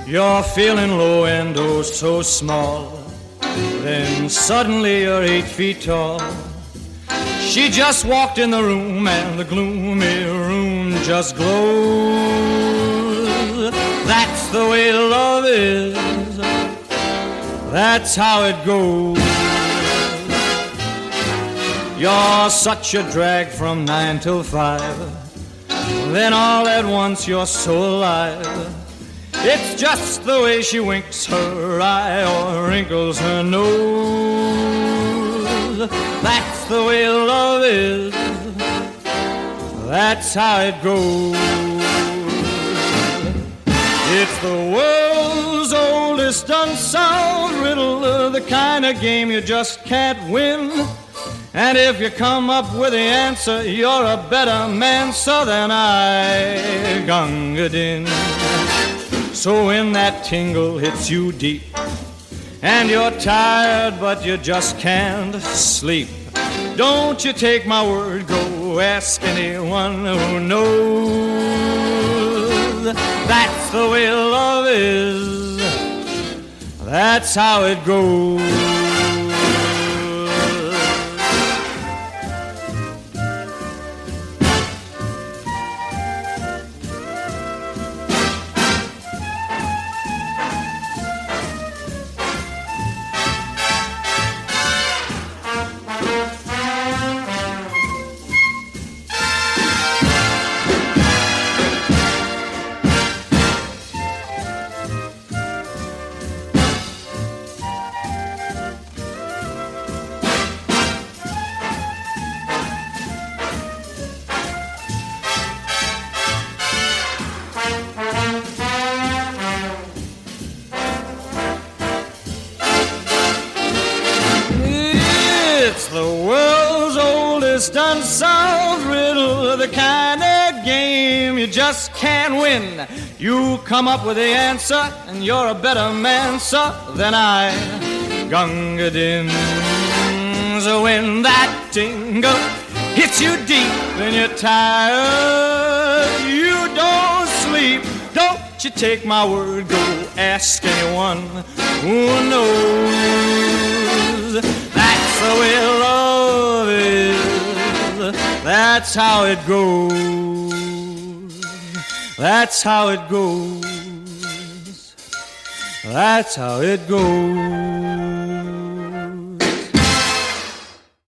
You're feeling low and oh so small. Then suddenly you're 8 feet tall. She just walked in the room and the gloomy room just glows. That's the way love is. That's how it goes. You're such a drag from 9 till 5. Then all at once you're so alive. It's just the way she winks her eye or wrinkles her nose. That's the way love is. That's how it goes. It's the world's oldest unsolved riddle, the kind of game you just can't win. And if you come up with the answer, you're a better man, so than I, Gunga Din. So when that tingle hits you deep and you're tired but you just can't sleep, don't you take my word, go ask anyone who knows. That's the way love is. That's how it goes. It's the world's oldest unsolved riddle, the kind of game you just can't win. You come up with the answer and you're a better man, sir, than I, Gunga Din. So when that tingle hits you deep and you're tired, you don't sleep. Don't you take my word, go ask anyone who knows. That's the way love is. That's how it goes. That's how it goes. That's how it goes.